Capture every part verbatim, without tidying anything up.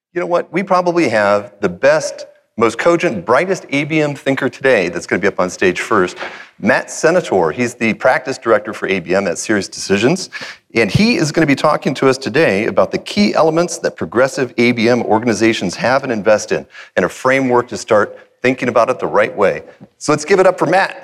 You know what? We probably have the best, most cogent, brightest A B M thinker today that's going to be up on stage first. Matt Senator, he's the practice director for A B M at SiriusDecisions, and he is going to be talking to us today about the key elements that progressive A B M organizations have and invest in, and a framework to start thinking about it the right way. So let's give it up for Matt.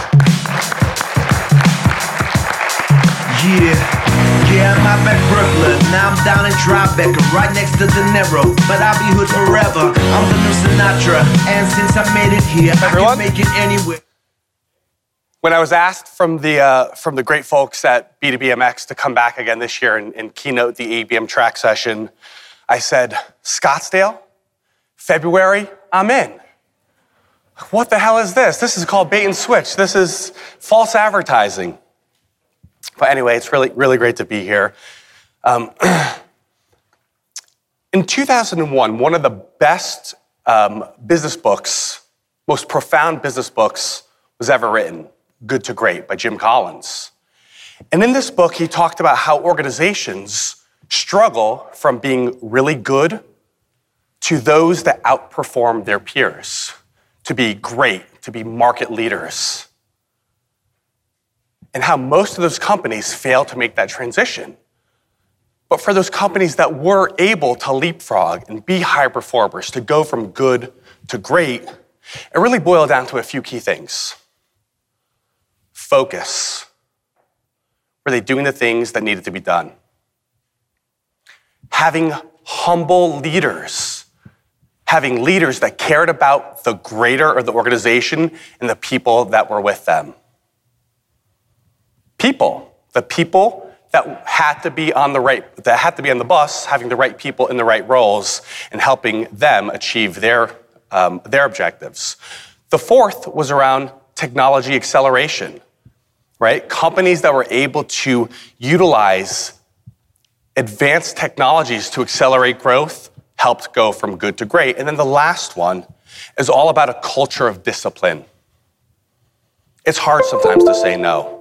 Yeah. Yeah, I'm out at Brooklyn, now I'm down in Tribeca, right next to De Niro, but I'll be hood forever. I'm the new Sinatra, and since I made it here, Everyone? I can make it anywhere. When I was asked from the uh, from the great folks at B two B M X to come back again this year and, and keynote the A B M track session, I said, Scottsdale, February, I'm in. What the hell is this? This is called bait and switch. This is false advertising. But anyway, it's really, really great to be here. Um, in two thousand one, one of the best um, business books, most profound business books was ever written, Good to Great by Jim Collins. And in this book, he talked about how organizations struggle from being really good to those that outperform their peers, to be great, to be market leaders. And how most of those companies fail to make that transition. But for those companies that were able to leapfrog and be high performers, to go from good to great, it really boiled down to a few key things. Focus. Were they doing the things that needed to be done? Having humble leaders. Having leaders that cared about the greater or the organization and the people that were with them. People, the people that had to be on the right, that had to be on the bus, having the right people in the right roles and helping them achieve their, um, their objectives. The fourth was around technology acceleration, right? Companies that were able to utilize advanced technologies to accelerate growth helped go from good to great. And then the last one is all about a culture of discipline. It's hard sometimes to say no.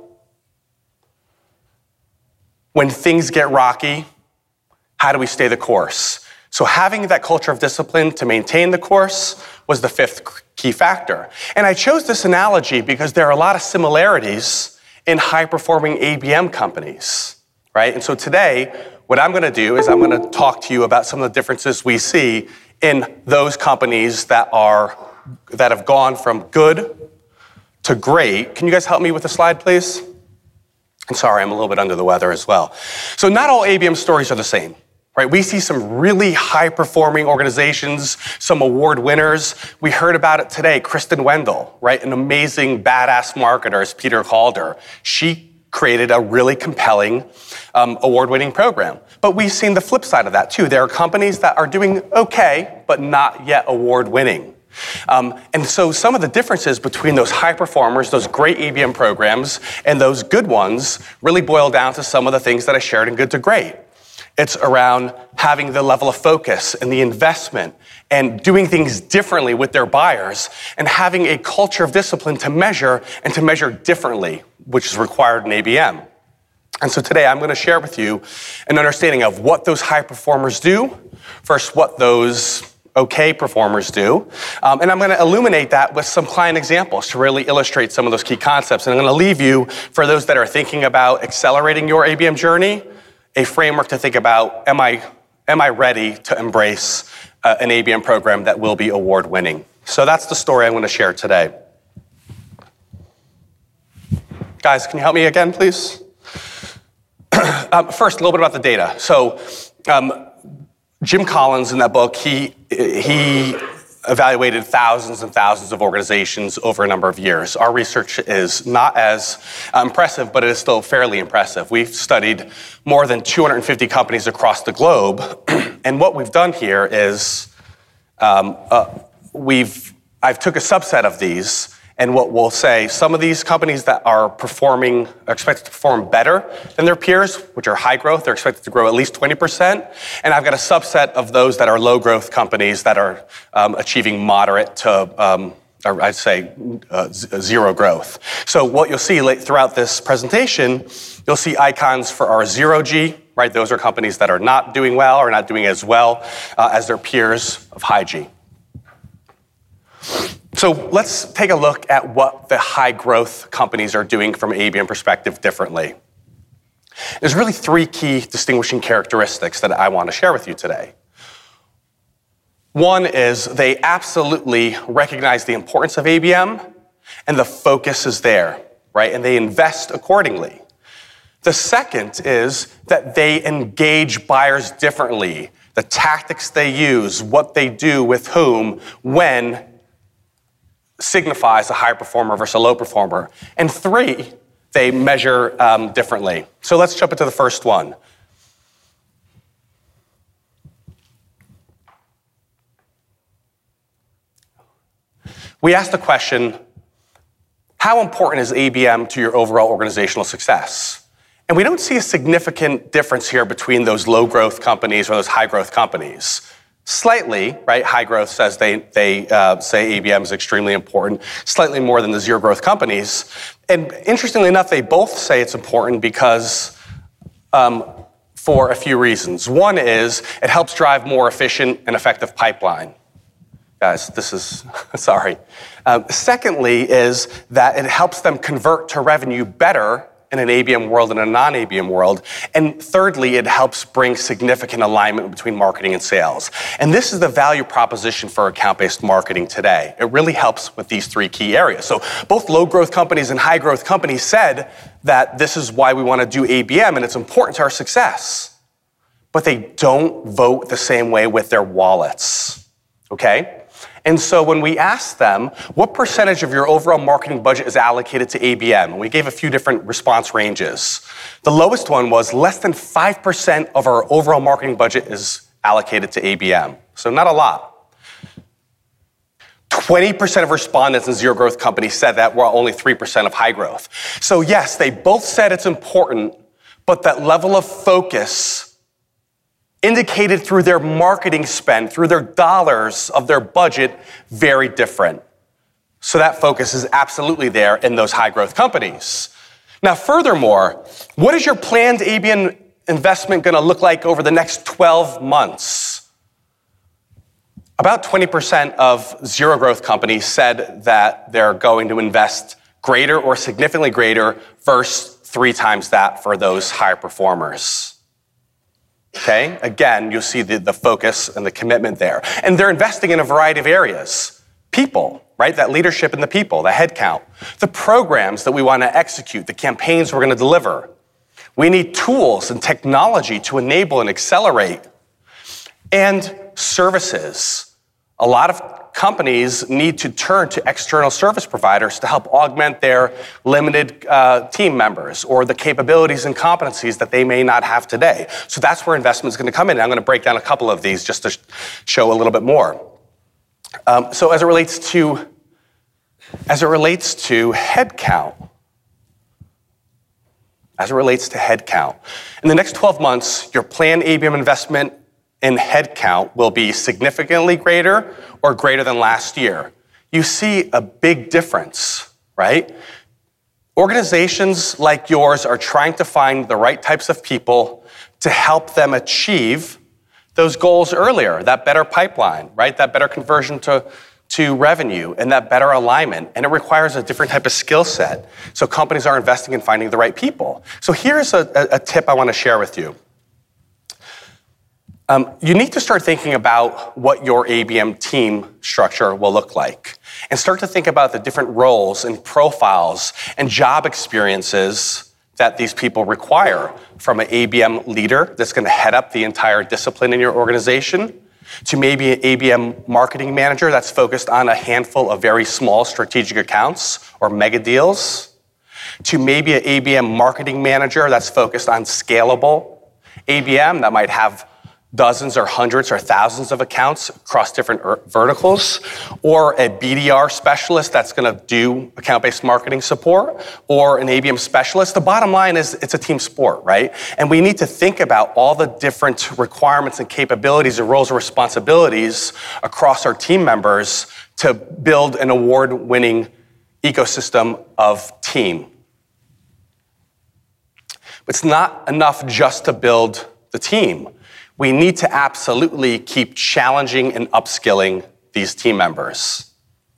When things get rocky, how do we stay the course? So having that culture of discipline to maintain the course was the fifth key factor. And I chose this analogy because there are a lot of similarities in high-performing A B M companies, right? And so today, what I'm gonna do is I'm gonna talk to you about some of the differences we see in those companies that are, that have gone from good to great. Can you guys help me with the slide, please? I'm sorry, I'm a little bit under the weather as well. So not all A B M stories are the same, right? We see some really high-performing organizations, some award winners. We heard about it today, Kristen Wendell, right? An amazing badass marketer, as Peter called her. She created a really compelling um, award-winning program. But we've seen the flip side of that too. There are companies that are doing okay, but not yet award-winning. Um, and so some of the differences between those high performers, those great A B M programs, and those good ones really boil down to some of the things that I shared in Good to Great. It's around having the level of focus and the investment and doing things differently with their buyers and having a culture of discipline to measure and to measure differently, which is required in A B M. And so today I'm going to share with you an understanding of what those high performers do versus what those okay performers do. Um, and I'm going to illuminate that with some client examples to really illustrate some of those key concepts. And I'm going to leave you, for those that are thinking about accelerating your A B M journey, a framework to think about, am I, am I ready to embrace uh, an A B M program that will be award-winning? So that's the story I'm going to share today. Guys, can you help me again, please? um, first, a little bit about the data. So, um, Jim Collins, in that book, he he evaluated thousands and thousands of organizations over a number of years. Our research is not as impressive, but it is still fairly impressive. We've studied more than two hundred fifty companies across the globe, and what we've done here is um, uh, we've I've took a subset of these. And what we'll say, some of these companies that are performing, are expected to perform better than their peers, which are high growth, they're expected to grow at least twenty percent. And I've got a subset of those that are low growth companies that are um, achieving moderate to, um, or I'd say uh, z- zero growth. So what you'll see late throughout this presentation, you'll see icons for our zero G, right? Those are companies that are not doing well or not doing as well uh, as their peers of high G. So let's take a look at what the high growth companies are doing from an A B M perspective differently. There's really three key distinguishing characteristics that I want to share with you today. One is they absolutely recognize the importance of A B M and the focus is there, right? And they invest accordingly. The second is that they engage buyers differently. The tactics they use, what they do with whom, when, signifies a high performer versus a low performer. And three, they measure um, differently. So let's jump into the first one. We asked the question, how important is A B M to your overall organizational success? And we don't see a significant difference here between those low growth companies or those high growth companies. Slightly, right? High growth says they, they uh, say A B M is extremely important, slightly more than the zero growth companies. And interestingly enough, they both say it's important because um, for a few reasons. One is it helps drive more efficient and effective pipeline. Guys, this is, sorry. Um, secondly is that it helps them convert to revenue better in an A B M world and a non-A B M world. And thirdly, it helps bring significant alignment between marketing and sales. And this is the value proposition for account-based marketing today. It really helps with these three key areas. So both low growth companies and high growth companies said that this is why we want to do A B M and it's important to our success. But they don't vote the same way with their wallets, okay? And so when we asked them, what percentage of your overall marketing budget is allocated to A B M? And we gave a few different response ranges. The lowest one was less than five percent of our overall marketing budget is allocated to A B M. So not a lot. twenty percent of respondents in zero growth companies said that, while only three percent of high growth. So yes, they both said it's important, but that level of focus indicated through their marketing spend, through their dollars of their budget, very different. So that focus is absolutely there in those high growth companies. Now, furthermore, what is your planned A B M investment going to look like over the next twelve months? About twenty percent of zero growth companies said that they're going to invest greater or significantly greater versus three times that for those higher performers. Okay, again, you'll see the, the focus and the commitment there. And they're investing in a variety of areas. People, right? That leadership in the people, the headcount, the programs that we want to execute, the campaigns we're going to deliver. We need tools and technology to enable and accelerate. And services. A lot of companies need to turn to external service providers to help augment their limited uh, team members or the capabilities and competencies that they may not have today. So that's where investment is going to come in. And I'm going to break down a couple of these just to sh- show a little bit more. Um, so as it relates to, as it relates to headcount, as it relates to headcount, in the next twelve months, your planned A B M investment in headcount will be significantly greater or greater than last year. You see a big difference, right? Organizations like yours are trying to find the right types of people to help them achieve those goals earlier, that better pipeline, right? That better conversion to, to revenue and that better alignment. And it requires a different type of skill set. So companies are investing in finding the right people. So here's a, a, a tip I want to share with you. Um, you need to start thinking about what your A B M team structure will look like and start to think about the different roles and profiles and job experiences that these people require, from an A B M leader that's going to head up the entire discipline in your organization, to maybe an A B M marketing manager that's focused on a handful of very small strategic accounts or mega deals, to maybe an A B M marketing manager that's focused on scalable A B M that might have dozens or hundreds or thousands of accounts across different er- verticals, or a B D R specialist that's going to do account-based marketing support, or an A B M specialist. The bottom line is it's a team sport, right? And we need to think about all the different requirements and capabilities and roles and responsibilities across our team members to build an award-winning ecosystem of team. It's not enough just to build the team. We need to absolutely keep challenging and upskilling these team members.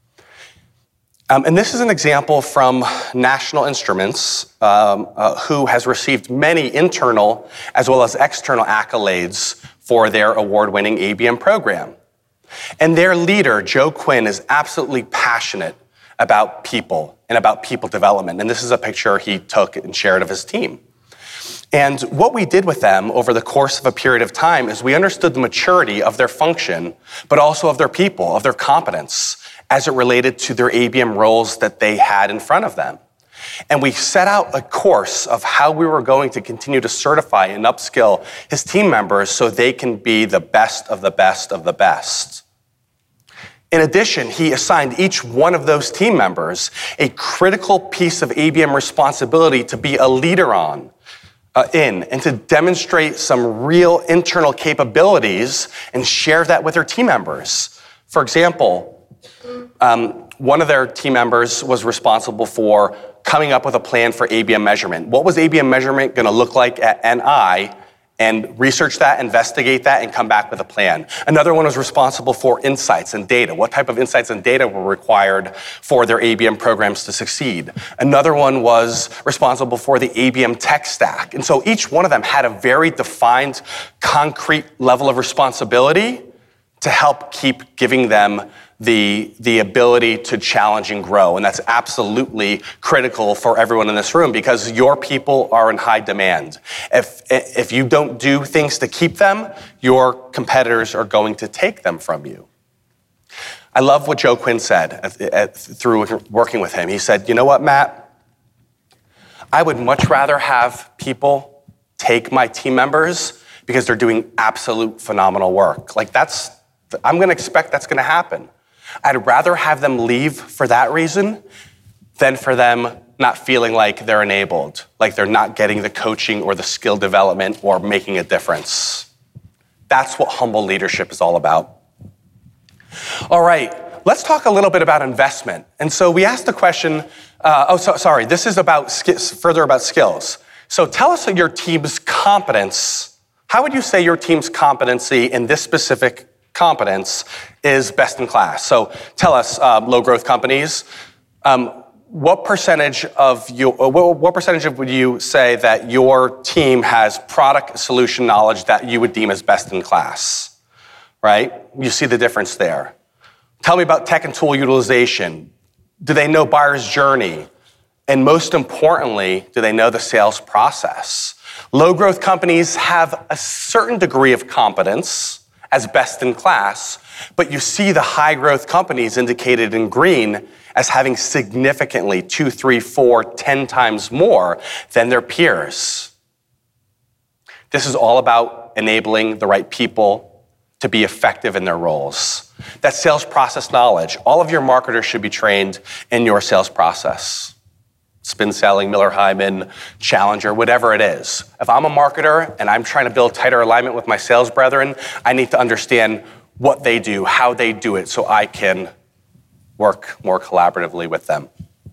Um, and this is an example from National Instruments, um, uh, who has received many internal as well as external accolades for their award-winning A B M program. And their leader, Joe Quinn, is absolutely passionate about people and about people development. And this is a picture he took and shared of his team. And what we did with them over the course of a period of time is we understood the maturity of their function, but also of their people, of their competence, as it related to their A B M roles that they had in front of them. And we set out a course of how we were going to continue to certify and upskill his team members so they can be the best of the best of the best. In addition, he assigned each one of those team members a critical piece of A B M responsibility to be a leader on, uh, in, and to demonstrate some real internal capabilities and share that with their team members. For example, um, one of their team members was responsible for coming up with a plan for A B M measurement. What was A B M measurement going to look like at N I? And research that, investigate that, and come back with a plan. Another one was responsible for insights and data. What type of insights and data were required for their A B M programs to succeed? Another one was responsible for the A B M tech stack. And so each one of them had a very defined, concrete level of responsibility to help keep giving them the, the ability to challenge and grow. And that's absolutely critical for everyone in this room because your people are in high demand. If, if you don't do things to keep them, your competitors are going to take them from you. I love what Joe Quinn said at, at, through working with him. He said, you know what, Matt? I would much rather have people take my team members because they're doing absolute phenomenal work. Like that's, I'm gonna expect that's gonna happen. I'd rather have them leave for that reason than for them not feeling like they're enabled, like they're not getting the coaching or the skill development or making a difference. That's what humble leadership is all about. All right, let's talk a little bit about investment. And so we asked the question, uh, oh, so, sorry, this is about further about skills. So tell us your team's competence. How would you say your team's competency in this specific competence is best in class? So tell us, uh, low growth companies, um, what percentage of your, what, what percentage of would you say that your team has product solution knowledge that you would deem as best in class, right? You see the difference there. Tell me about tech and tool utilization. Do they know buyer's journey? And most importantly, do they know the sales process? Low growth companies have a certain degree of competence as best in class, but you see the high growth companies indicated in green as having significantly two, three, four, ten times more than their peers. This is all about enabling the right people to be effective in their roles. That sales process knowledge. All of your marketers should be trained in your sales process. Spin selling, Miller Heiman, Challenger, whatever it is. If I'm a marketer and I'm trying to build tighter alignment with my sales brethren, I need to understand what they do, how they do it, so I can work more collaboratively with them.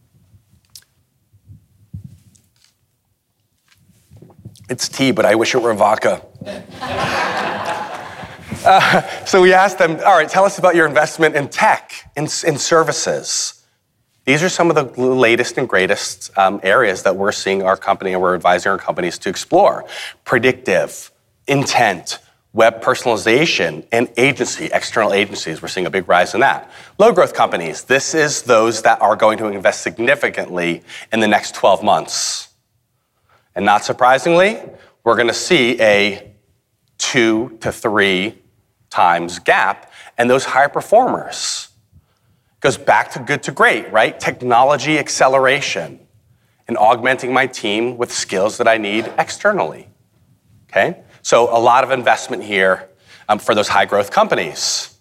It's tea, but I wish it were vodka. uh, so we asked them, all right, tell us about your investment in tech, in, in services. These are some of the latest and greatest um, areas that we're seeing our company and we're advising our companies to explore. Predictive, intent, web personalization, and agency, external agencies. We're seeing a big rise in that. Low growth companies, this is those that are going to invest significantly in the next twelve months. And not surprisingly, we're going to see a two to three times gap in those high performers. Goes back to good to great, right? Technology acceleration and augmenting my team with skills that I need externally, okay? So a lot of investment here um, for those high growth companies.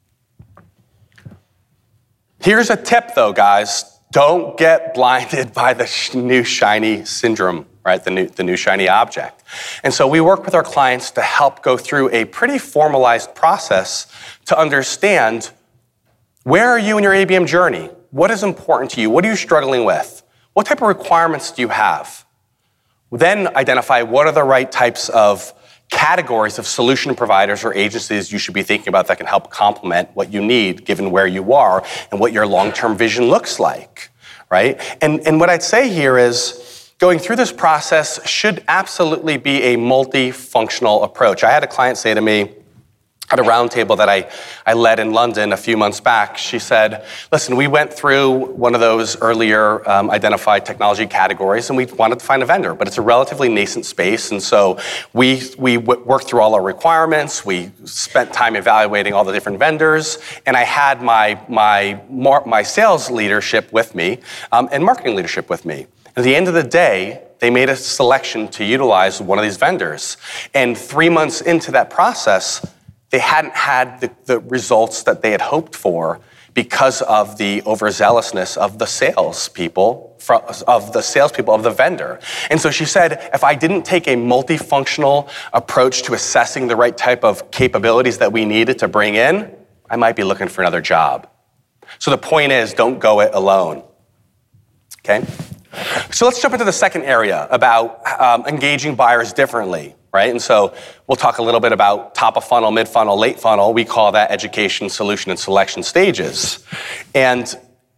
Here's a tip though, guys. Don't get blinded by the sh- new shiny syndrome, right? The new, the new shiny object. And so we work with our clients to help go through a pretty formalized process to understand where are you in your A B M journey? What is important to you? What are you struggling with? What type of requirements do you have? then identify what are the right types of categories of solution providers or agencies you should be thinking about that can help complement what you need given where you are and what your long-term vision looks like, right? And, and what I'd say here is going through this process should absolutely be a multifunctional approach. I had a client say to me, at a roundtable that I, I led in London a few months back, she said, listen, we went through one of those earlier um, identified technology categories and we wanted to find a vendor, but it's a relatively nascent space. And so we, we w- worked through all our requirements. We spent time evaluating all the different vendors. And I had my, my, my sales leadership with me um, and marketing leadership with me. At the end of the day, they made a selection to utilize one of these vendors. And three months into that process, they hadn't had the, the results that they had hoped for because of the overzealousness of the salespeople, of the salespeople of the vendor. And so she said, if I didn't take a multifunctional approach to assessing the right type of capabilities that we needed to bring in, I might be looking for another job. So the point is, don't go it alone, okay? So let's jump into the second area about um, engaging buyers differently. Right? And so we'll talk a little bit about top of funnel, mid funnel, late funnel. We call that education, solution, and selection stages. And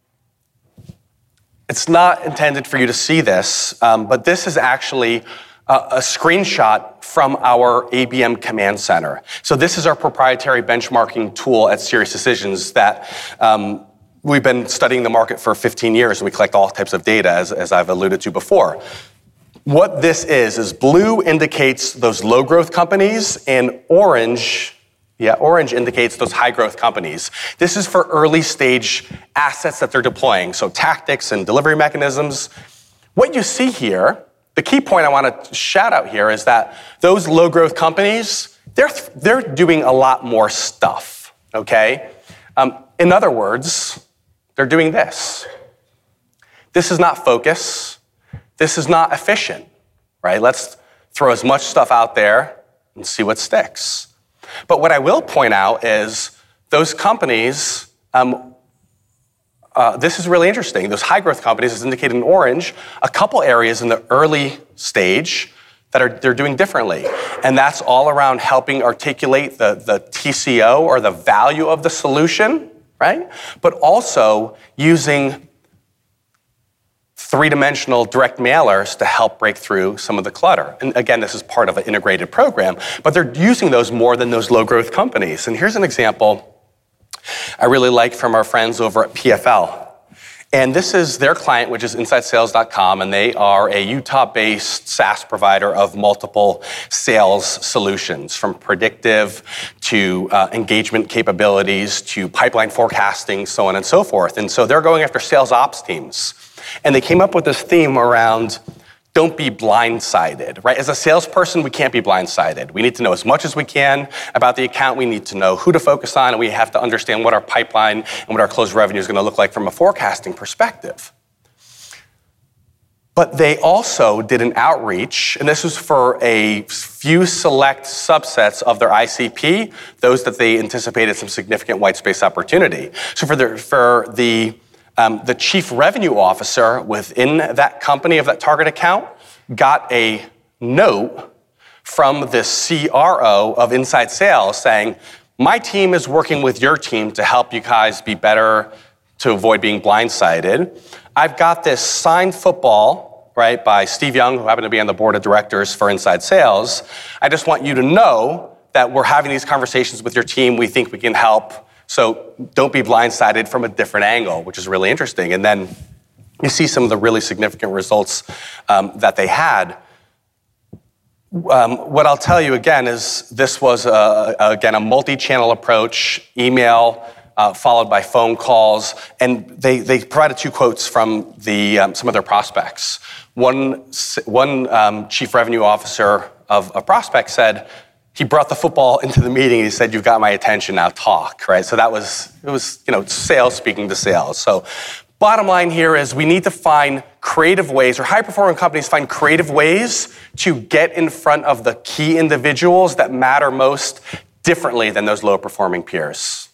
it's not intended for you to see this, um, but this is actually a, a screenshot from our A B M Command Center. So this is our proprietary benchmarking tool at SiriusDecisions that um, we've been studying the market for fifteen years, and we collect all types of data, as, as I've alluded to before. What this is, is blue indicates those low growth companies and orange, yeah, orange indicates those high growth companies. This is for early stage assets that they're deploying, so tactics and delivery mechanisms. What you see here, the key point I want to shout out here is that those low growth companies, they're, they're doing a lot more stuff, okay? Um, in other words, they're doing this. This is not focus. This is not efficient, right? Let's throw as much stuff out there and see what sticks. But what I will point out is those companies, um, uh, this is really interesting. Those high growth companies, as indicated in orange, a couple areas in the early stage that are they're doing differently. And that's all around helping articulate the, the T C O or the value of the solution, right? But also using three-dimensional direct mailers to help break through some of the clutter. And again, this is part of an integrated program, but they're using those more than those low-growth companies. And here's an example I really like from our friends over at P F L. And this is their client, which is inside sales dot com, and they are a Utah-based SaaS provider of multiple sales solutions, from predictive to uh, engagement capabilities to pipeline forecasting, so on and so forth. And so they're going after sales ops teams. And they came up with this theme around don't be blindsided, right? As a salesperson, we can't be blindsided. We need to know as much as we can about the account. We need to know who to focus on, and we have to understand what our pipeline and what our closed revenue is going to look like from a forecasting perspective. But they also did an outreach, and this was for a few select subsets of their I C P, those that they anticipated some significant white space opportunity. So for the, for the Um, the chief revenue officer within that company of that target account got a note from the C R O of Inside Sales saying, my team is working with your team to help you guys be better to avoid being blindsided. I've got this signed football, right, by Steve Young, who happened to be on the board of directors for Inside Sales. I just want you to know that we're having these conversations with your team. We think we can help. So don't be blindsided from a different angle, which is really interesting. And then you see some of the really significant results um, that they had. Um, what I'll tell you again is this was, a, again, a multi-channel approach, email, uh, followed by phone calls. And they, they provided two quotes from the, um, some of their prospects. One, one um, chief revenue officer of a prospect said, he brought the football into the meeting and he said, you've got my attention, now talk, right? So that was, it was, you know, sales speaking to sales. So bottom line here is we need to find creative ways, or high-performing companies find creative ways to get in front of the key individuals that matter most differently than those low-performing peers.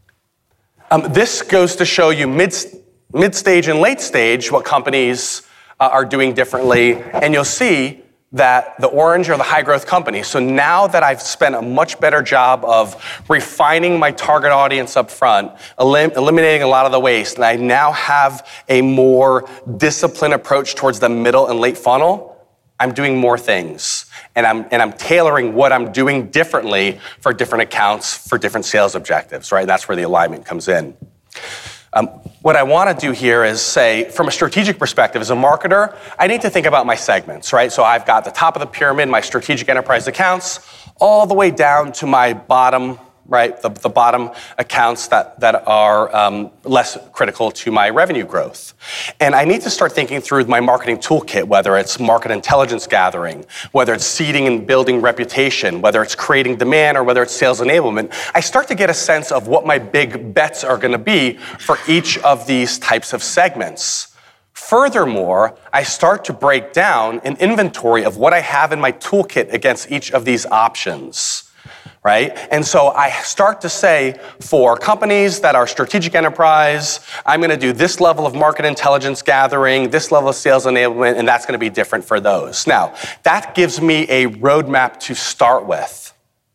Um, this goes to show you mid, mid-stage and late stage what companies uh, are doing differently. And you'll see that the orange are the high growth companies. So now that I've spent a much better job of refining my target audience up front, elim- eliminating a lot of the waste, and I now have a more disciplined approach towards the middle and late funnel, I'm doing more things. And I'm, and I'm tailoring what I'm doing differently for different accounts, for different sales objectives, right? That's where the alignment comes in. Um, what I want to do here is say, from a strategic perspective, as a marketer, I need to think about my segments, right? So I've got the top of the pyramid, my strategic enterprise accounts, all the way down to my bottom, right? The, the bottom accounts that, that are um, less critical to my revenue growth. And I need to start thinking through my marketing toolkit, whether it's market intelligence gathering, whether it's seeding and building reputation, whether it's creating demand, or whether it's sales enablement. I start to get a sense of what my big bets are going to be for each of these types of segments. Furthermore, I start to break down an inventory of what I have in my toolkit against each of these options. Right? And so I start to say, for companies that are strategic enterprise, I'm going to do this level of market intelligence gathering, this level of sales enablement, and that's going to be different for those. Now, that gives me a roadmap to start with.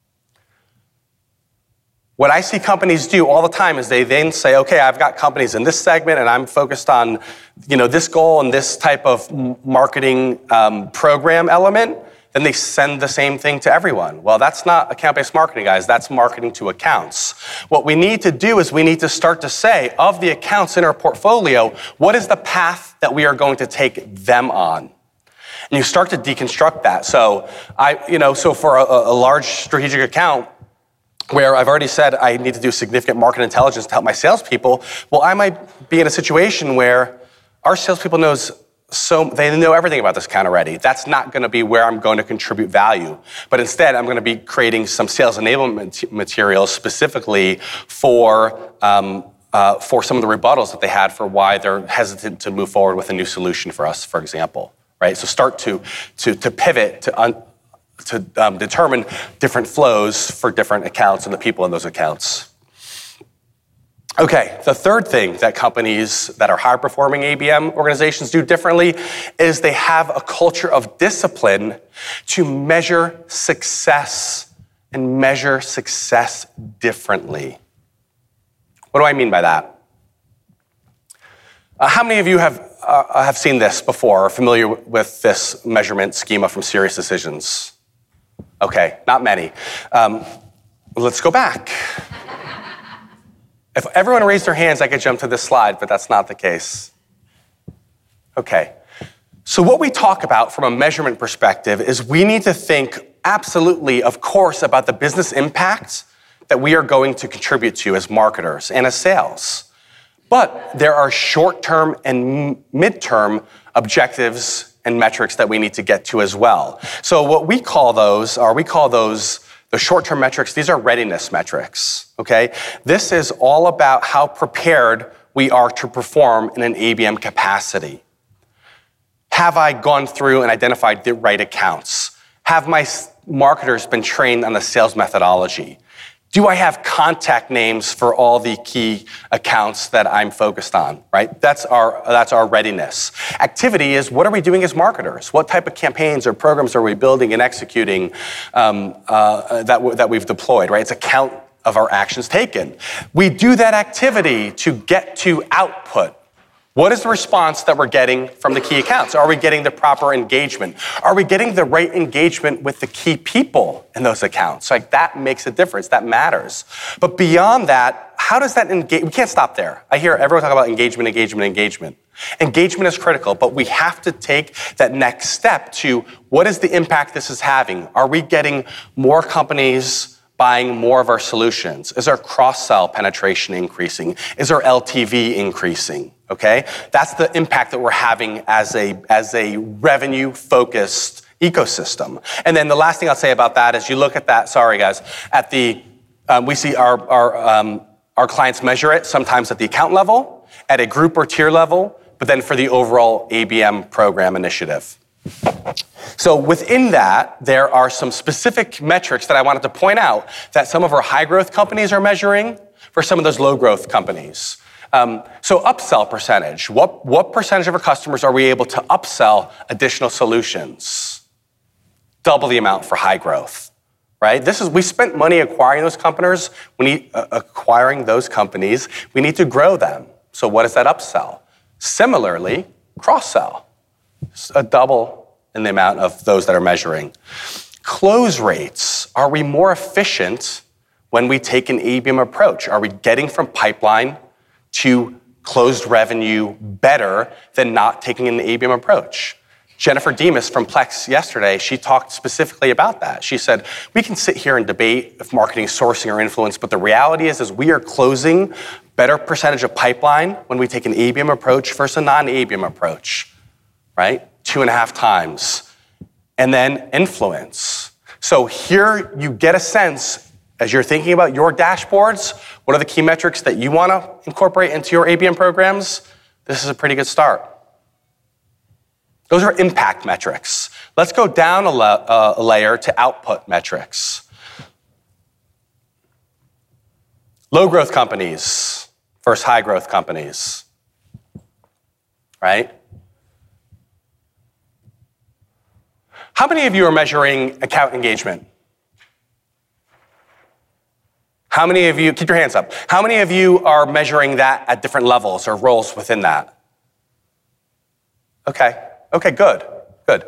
What I see companies do all the time is they then say, okay, I've got companies in this segment and I'm focused on, you know, this goal and this type of marketing um, program element. Then they send the same thing to everyone. Well, that's not account-based marketing, guys. That's marketing to accounts. What we need to do is we need to start to say, of the accounts in our portfolio, what is the path that we are going to take them on? And you start to deconstruct that. So, I, you know, so for a, a large strategic account, where I've already said I need to do significant market intelligence to help my salespeople, well, I might be in a situation where our salespeople knows So they know everything about this account already. That's not going to be where I'm going to contribute value. But instead, I'm going to be creating some sales enablement materials specifically for um, uh, for some of the rebuttals that they had for why they're hesitant to move forward with a new solution for us, for example. Right. So start to to to pivot to un, to um, determine different flows for different accounts and the people in those accounts. Okay, the third thing that companies that are high-performing A B M organizations do differently is they have a culture of discipline to measure success and measure success differently. What do I mean by that? Uh, how many of you have uh, have seen this before or familiar with this measurement schema from SiriusDecisions? Okay, not many. Um, let's go back. If everyone raised their hands, I could jump to this slide, but that's not the case. Okay. So what we talk about from a measurement perspective is we need to think absolutely, of course, about the business impact that we are going to contribute to as marketers and as sales. But there are short-term and mid-term objectives and metrics that we need to get to as well. So what we call those, or we call those the short-term metrics, these are readiness metrics, okay? This is all about how prepared we are to perform in an A B M capacity. Have I gone through and identified the right accounts? Have my marketers been trained on the sales methodology? Do I have contact names for all the key accounts that I'm focused on, right? That's our, that's our readiness. Activity is, what are we doing as marketers? What type of campaigns or programs are we building and executing um, uh, that, w- that we've deployed, right? It's a count of our actions taken. We do that activity to get to output. What is the response that we're getting from the key accounts? Are we getting the proper engagement? Are we getting the right engagement with the key people in those accounts? Like, that makes a difference, that matters. But beyond that, how does that engage? We can't stop there. I hear everyone talk about engagement, engagement, engagement. Engagement is critical, but we have to take that next step to what is the impact this is having? Are we getting more companies buying more of our solutions? Is our cross-sell penetration increasing? Is our L T V increasing? Okay, that's the impact that we're having as a as a revenue-focused ecosystem. And then the last thing I'll say about that is you look at that. Sorry, guys. At the um, we see our our um, our clients measure it sometimes at the account level, at a group or tier level, but then for the overall A B M program initiative. So within that, there are some specific metrics that I wanted to point out that some of our high-growth companies are measuring for some of those low-growth companies. Um, so upsell percentage. What, what percentage of our customers are we able to upsell additional solutions? Double the amount for high growth, right? This is, we spent money acquiring those companies. We need, uh, acquiring those companies. We need to grow them. So what is that upsell? Similarly, cross-sell. A double in the amount of those that are measuring. Close rates. Are we more efficient when we take an A B M approach? Are we getting from pipeline to closed revenue better than not taking an A B M approach? Jennifer Demas from Plex yesterday, she talked specifically about that. She said, we can sit here and debate if marketing is sourcing or influence, but the reality is, is we are closing better percentage of pipeline when we take an A B M approach versus a non-A B M approach, right? Two and a half times. And then influence. So here you get a sense, as you're thinking about your dashboards, what are the key metrics that you want to incorporate into your A B M programs? This is a pretty good start. Those are impact metrics. Let's go down a, la- uh, a layer to output metrics. Low growth companies versus high growth companies, right? How many of you are measuring account engagement? How many of you, keep your hands up, how many of you are measuring that at different levels or roles within that? Okay, okay, good, good.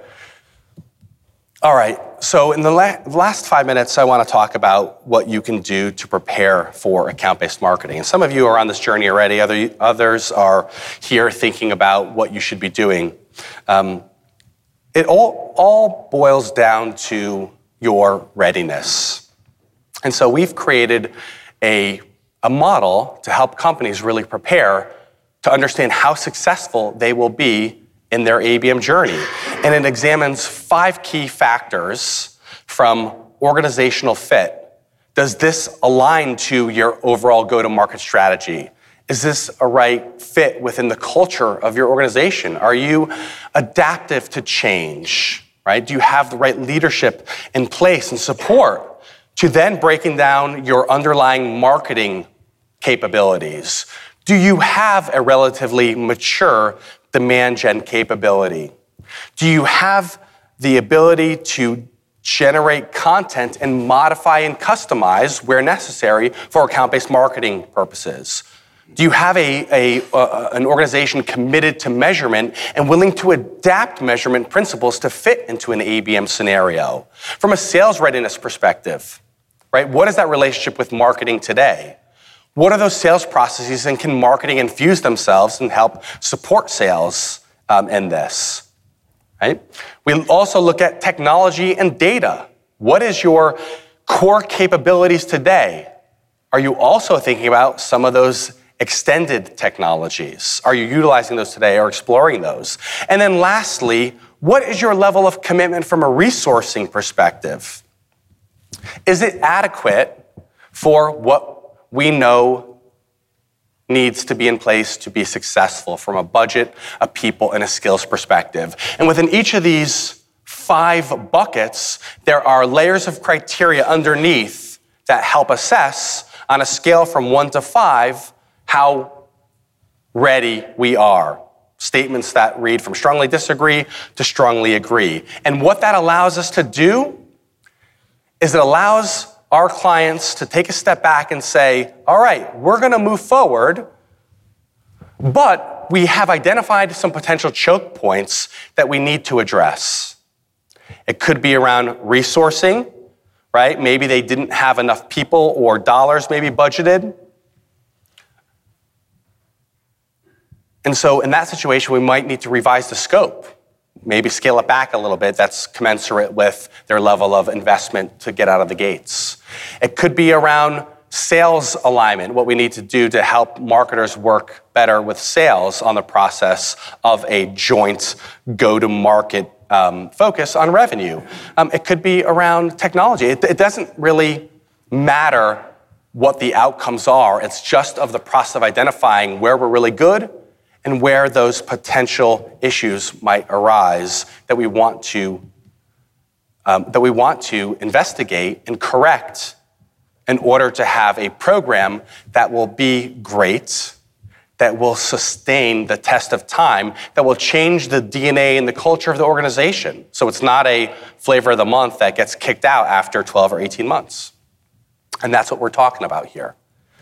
All right, so in the la- last five minutes, I want to talk about what you can do to prepare for account-based marketing. And some of you are on this journey already, Other, others are here thinking about what you should be doing. Um, It all, all boils down to your readiness. And so we've created a, a model to help companies really prepare to understand how successful they will be in their A B M journey. And it examines five key factors from organizational fit. Does this align to your overall go-to-market strategy? Is this a right fit within the culture of your organization? Are you adaptive to change, right? Do you have the right leadership in place and support to then breaking down your underlying marketing capabilities? Do you have a relatively mature demand gen capability? Do you have the ability to generate content and modify and customize where necessary for account-based marketing purposes? Do you have a, a, uh, an organization committed to measurement and willing to adapt measurement principles to fit into an A B M scenario? From a sales readiness perspective, right? What is that relationship with marketing today? What are those sales processes, and can marketing infuse themselves and help support sales um, in this, right? We also look at technology and data. What is your core capabilities today? Are you also thinking about some of those extended technologies? Are you utilizing those today or exploring those? And then lastly, what is your level of commitment from a resourcing perspective? Is it adequate for what we know needs to be in place to be successful from a budget, a people, and a skills perspective? And within each of these five buckets, there are layers of criteria underneath that help assess on a scale from one to five how ready we are. Statements that read from strongly disagree to strongly agree. And what that allows us to do is it allows our clients to take a step back and say, all right, we're going to move forward, but we have identified some potential choke points that we need to address. It could be around resourcing, right? Maybe they didn't have enough people or dollars maybe budgeted. And so in that situation, we might need to revise the scope, maybe scale it back a little bit. That's commensurate with their level of investment to get out of the gates. It could be around sales alignment, what we need to do to help marketers work better with sales on the process of a joint go-to-market um, focus on revenue. Um, it could be around technology. It, it doesn't really matter what the outcomes are. It's just of the process of identifying where we're really good and where those potential issues might arise that we want to um, that we want to investigate and correct in order to have a program that will be great, that will sustain the test of time, that will change the D N A and the culture of the organization. So it's not a flavor of the month that gets kicked out after twelve or eighteen months. And that's what we're talking about here.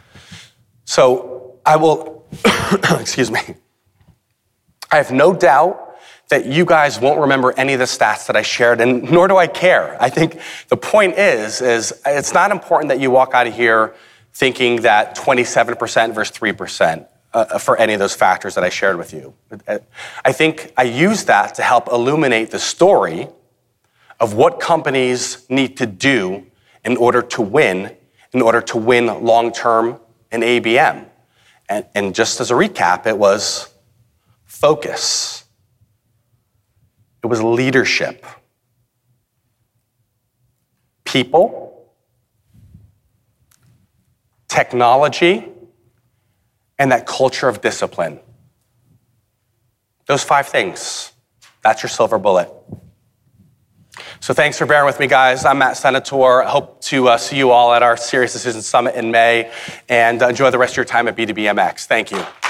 So I will, excuse me, I have no doubt that you guys won't remember any of the stats that I shared, and nor do I care. I think the point is, is it's not important that you walk out of here thinking that twenty-seven percent versus three percent. Uh, for any of those factors that I shared with you. I think I use that to help illuminate the story of what companies need to do in order to win, in order to win long-term in A B M. And, and just as a recap, it was focus. It was leadership. People, technology, and that culture of discipline. Those five things, that's your silver bullet. So thanks for bearing with me, guys. I'm Matt Senator. I hope to uh, see you all at our Serious Decisions Summit in May, and uh, enjoy the rest of your time at B two B M X. Thank you.